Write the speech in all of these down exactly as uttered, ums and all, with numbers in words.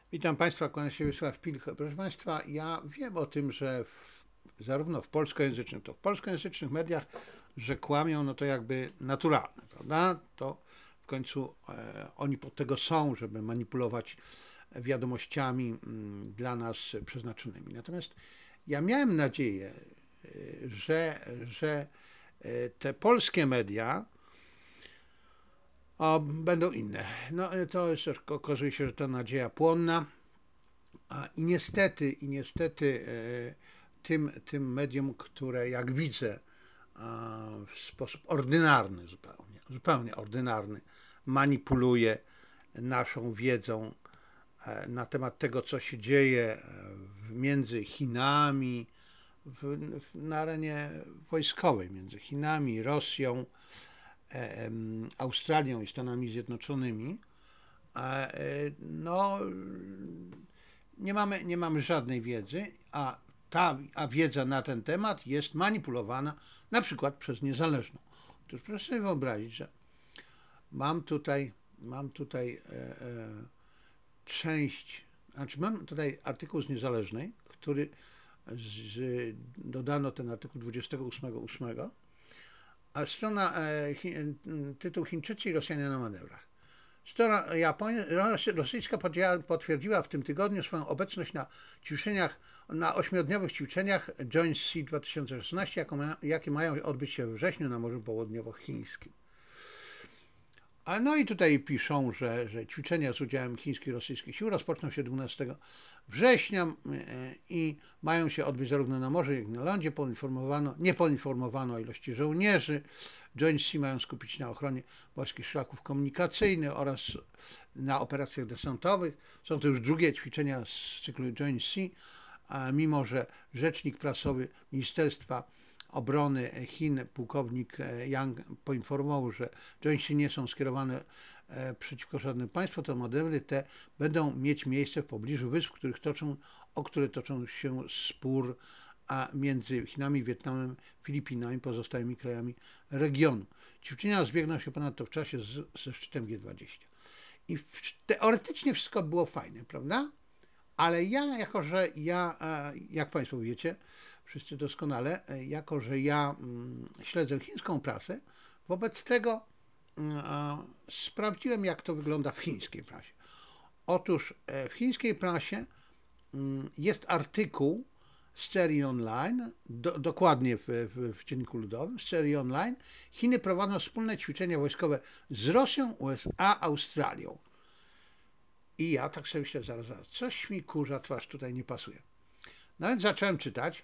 Witam Państwa, kłania się Wiesław Pilch. Proszę Państwa, ja wiem o tym, że w, zarówno w polskojęzycznych, to w polskojęzycznych mediach, że kłamią, no to jakby naturalne, prawda? To w końcu e, oni po tego są, żeby manipulować wiadomościami mm, dla nas przeznaczonymi. Natomiast ja miałem nadzieję, e, że, że e, te polskie media o, będą inne. No to jest, okazuje się, że ta nadzieja płonna. A, I niestety, i niestety e, tym, tym medium, które jak widzę w sposób ordynarny zupełnie, zupełnie ordynarny, manipuluje naszą wiedzą e, na temat tego, co się dzieje e, między Chinami, w, w, na arenie wojskowej, między Chinami, Rosją, e, Australią i Stanami Zjednoczonymi. E, no, nie mamy, nie mamy żadnej wiedzy, a ta a wiedza na ten temat jest manipulowana na przykład przez niezależną. Otóż proszę sobie wyobrazić, że mam tutaj, mam tutaj e, e, część, znaczy mam tutaj artykuł z niezależnej, który z, dodano ten artykuł dwudziestego ósmego ósmego, a strona, e, chi, tytuł Chińczycy i Rosjanie na manewrach. Strona Japonia, rosyjska potwierdziła w tym tygodniu swoją obecność na ćwiczeniach, na ośmiodniowych ćwiczeniach Joint Sea dwa tysiące szesnaście, jakie mają odbyć się we wrześniu na Morzu Południowochińskim. A no i tutaj piszą, że, że ćwiczenia z udziałem chińskich i rosyjskich sił rozpoczną się dwunastego września i mają się odbyć zarówno na morzu, jak i na lądzie. Poinformowano, nie poinformowano o ilości żołnierzy. Joint Sea mają skupić się na ochronie morskich szlaków komunikacyjnych oraz na operacjach desantowych. Są to już drugie ćwiczenia z cyklu Joint Sea, a mimo że rzecznik prasowy Ministerstwa Obrony Chin, pułkownik Yang, poinformował, że jointy nie są skierowane przeciwko żadnemu państwu, to manewry te będą mieć miejsce w pobliżu wysp, których toczą, o które toczą się spór a między Chinami, Wietnamem, Filipinami i pozostałymi krajami regionu. Ćwiczenia zbiegną się ponadto w czasie z, ze szczytem G dwadzieścia. I w, teoretycznie wszystko było fajne, prawda? Ale ja, jako że ja, jak Państwo wiecie, wszyscy doskonale, jako że ja śledzę chińską prasę, wobec tego sprawdziłem, jak to wygląda w chińskiej prasie. Otóż w chińskiej prasie jest artykuł z Serii Online, do, dokładnie w, w, w Dzienniku Ludowym, z Serii Online. Chiny prowadzą wspólne ćwiczenia wojskowe z Rosją, U S A, Australią. I ja tak sobie myślę, zaraz, zaraz, coś mi kurza twarz tutaj nie pasuje. No więc zacząłem czytać,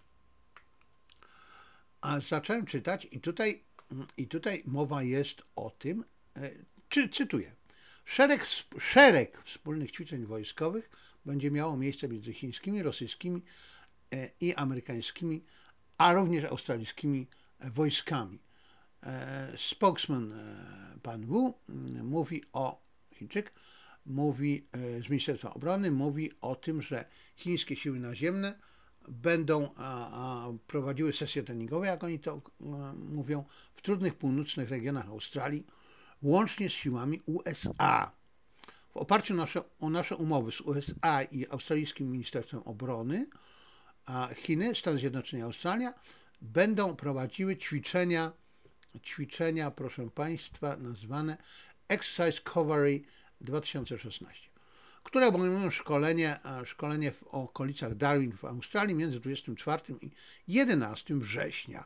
a zacząłem czytać i tutaj, i tutaj mowa jest o tym, czy, cytuję, szereg, szereg wspólnych ćwiczeń wojskowych będzie miało miejsce między chińskimi, rosyjskimi i amerykańskimi, a również australijskimi wojskami. Spokesman pan Wu mówi o, Chińczyk, mówi z Ministerstwa Obrony, mówi o tym, że chińskie siły naziemne będą prowadziły sesje treningowe, jak oni to mówią, w trudnych północnych regionach Australii, łącznie z siłami U S A. W oparciu nasze, o nasze umowy z U S A i australijskim Ministerstwem Obrony, Chiny, Stany Zjednoczone i Australia będą prowadziły ćwiczenia, ćwiczenia, proszę Państwa, nazwane Exercise Cavalry dwa tysiące szesnaście, które obejmują szkolenie, szkolenie w okolicach Darwin w Australii między dwudziestym czwartym i jedenastym września.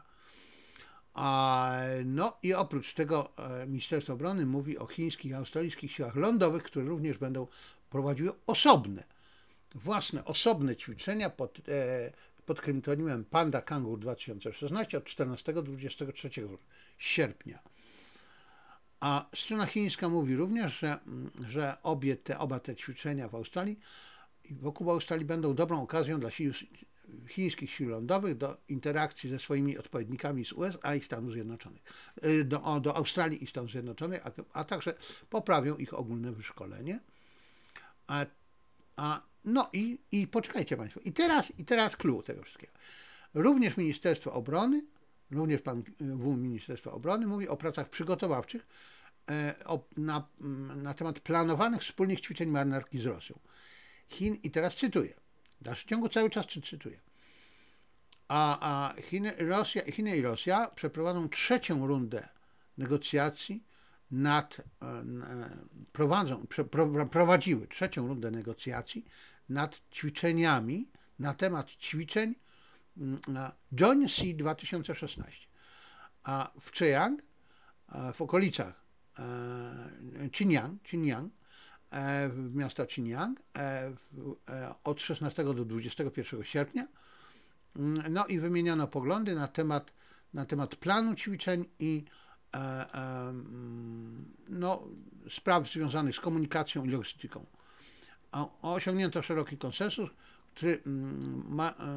No i oprócz tego Ministerstwo Obrony mówi o chińskich i australijskich siłach lądowych, które również będą prowadziły osobne, własne, osobne ćwiczenia pod, pod kryptonimem Panda Kangur dwa tysiące szesnaście od czternastego do dwudziestego trzeciego sierpnia. A strona chińska mówi również, że, że obie te, oba te ćwiczenia w Australii i wokół Australii będą dobrą okazją dla sił, chińskich sił lądowych do interakcji ze swoimi odpowiednikami z U S A i Stanów Zjednoczonych, do, do Australii i Stanów Zjednoczonych, a, a także poprawią ich ogólne wyszkolenie. A, a, no i, i poczekajcie Państwo, i teraz, i teraz clue tego wszystkiego. Również Ministerstwo Obrony, również pan W Ministerstwa Obrony mówi o pracach przygotowawczych na, na temat planowanych wspólnych ćwiczeń marynarki z Rosją. Chin, i teraz cytuję, w dalszym ciągu cały czas cytuję, a, a Chiny, Rosja, Chiny i Rosja przeprowadzą trzecią rundę negocjacji nad, prowadzą, prowadziły trzecią rundę negocjacji nad ćwiczeniami, na temat ćwiczeń Joint Sea dwa tysiące szesnaście. A w Zhejiang, w okolicach Xinjiang, Xinjiang, w miasta Xinjiang od szesnastego do dwudziestego pierwszego sierpnia. No i wymieniono poglądy na temat, na temat planu ćwiczeń i e, e, no, spraw związanych z komunikacją i logistyką. O, osiągnięto szeroki konsensus, który ma e,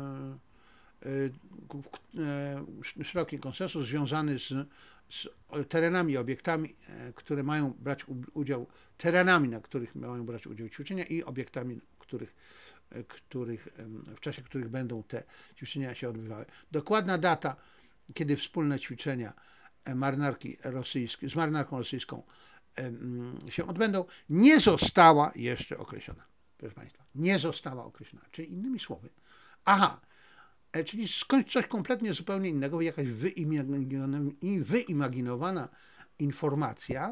e, szeroki konsensus związany z, z terenami, obiektami, które mają brać udział, terenami, na których mają brać udział ćwiczenia i obiektami, których których, w czasie których będą te ćwiczenia się odbywały. Dokładna data, kiedy wspólne ćwiczenia marynarki rosyjskiej, z marynarką rosyjską się odbędą, nie została jeszcze określona. Proszę Państwa, nie została określona. Czyli innymi słowy, aha, czyli skądś coś kompletnie zupełnie innego, jakaś wyimaginowana informacja.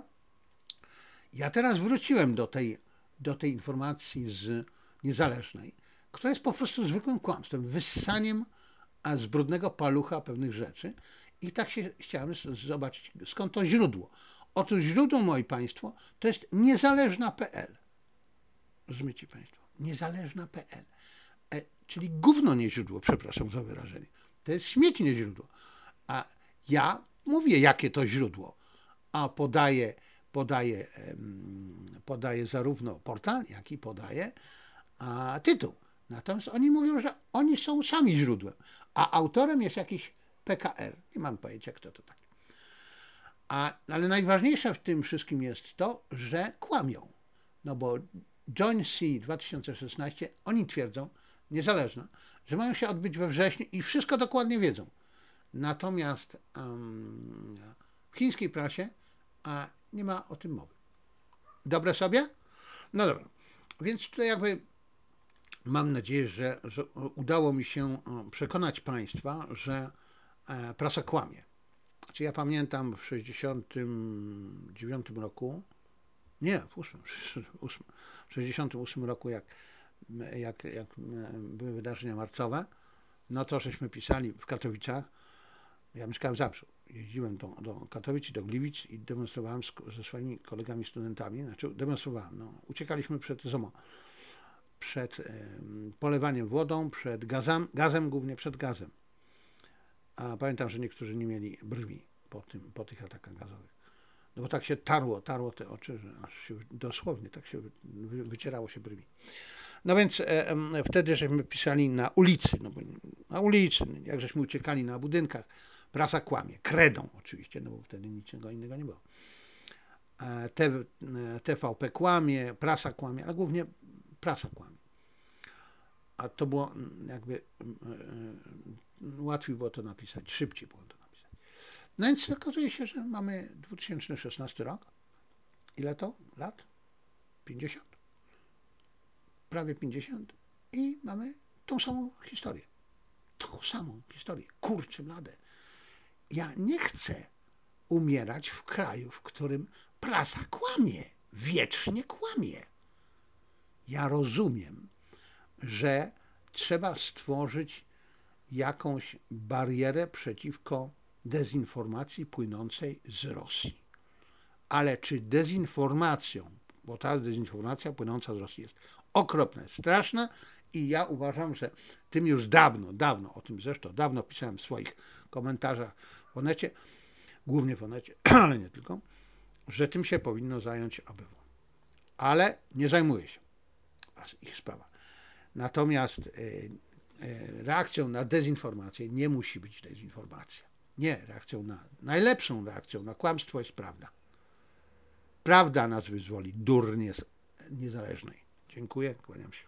Ja teraz wróciłem do tej, do tej informacji z niezależnej, która jest po prostu zwykłym kłamstwem, wyssaniem z brudnego palucha pewnych rzeczy i tak się chciałem zobaczyć, skąd to źródło. Otóż źródło, moi Państwo, to jest niezależna kropka pe el. Rozumiecie Państwo? Niezależna kropka pe el. E, czyli gówno nie źródło, przepraszam za wyrażenie. To jest śmieć nie źródło. A ja mówię, jakie to źródło, a podaję, podaję, podaję zarówno portal, jak i podaję a, tytuł. Natomiast oni mówią, że oni są sami źródłem, a autorem jest jakiś pe ka er. Nie mam pojęcia, kto to taki. A, ale najważniejsze w tym wszystkim jest to, że kłamią. No bo Joint Sea dwa tysiące szesnaście, oni twierdzą, niezależna, że mają się odbyć we wrześniu i wszystko dokładnie wiedzą. Natomiast um, w chińskiej prasie a, nie ma o tym mowy. Dobre sobie? No dobra. Więc tutaj jakby mam nadzieję, że, że udało mi się przekonać Państwa, że prasa kłamie. Znaczy ja pamiętam w sześćdziesiątym dziewiątym roku, nie, w ósmym, w sześćdziesiątym ósmym roku, jak, jak, jak były wydarzenia marcowe, no to żeśmy pisali w Katowicach. Ja mieszkałem w Zabrzu. Jeździłem do, do Katowic i do Gliwic i demonstrowałem z, ze swoimi kolegami studentami. Znaczy demonstrowałem, no, uciekaliśmy przed Z O M O, przed y, polewaniem wodą, przed gazem, gazem, głównie przed gazem. A pamiętam, że niektórzy nie mieli brwi po, tym, po tych atakach gazowych. No bo tak się tarło, tarło te oczy, że aż się dosłownie tak się wy, wycierało się brwi. No więc e, e, wtedy żeśmy pisali na ulicy, no bo na ulicy, jak żeśmy uciekali na budynkach, prasa kłamie, kredą oczywiście, no bo wtedy niczego innego nie było. E, te ve pe kłamie, prasa kłamie, ale głównie prasa kłamie. A to było jakby e, e, łatwiej było to napisać, szybciej było to napisać. No więc okazuje się, że mamy dwa tysiące szesnasty rok. Ile to lat? pięćdziesiąt? Prawie pięćdziesiąt i mamy tą samą historię. Tą samą historię. Kurczę blade. Ja nie chcę umierać w kraju, w którym prasa kłamie. Wiecznie kłamie. Ja rozumiem, że trzeba stworzyć jakąś barierę przeciwko dezinformacji płynącej z Rosji. Ale czy dezinformacją, bo ta dezinformacja płynąca z Rosji jest okropna, straszna i ja uważam, że tym już dawno, dawno, o tym zresztą dawno pisałem w swoich komentarzach w Onecie, głównie w Onecie, ale nie tylko, że tym się powinno zająć A B W. Ale nie zajmuje się. Ich sprawa. Natomiast reakcją na dezinformację nie musi być dezinformacja. Nie, reakcją na, najlepszą reakcją na kłamstwo jest prawda. Prawda nas wyzwoli, durnie niezależnej. Dziękuję, kłaniam się.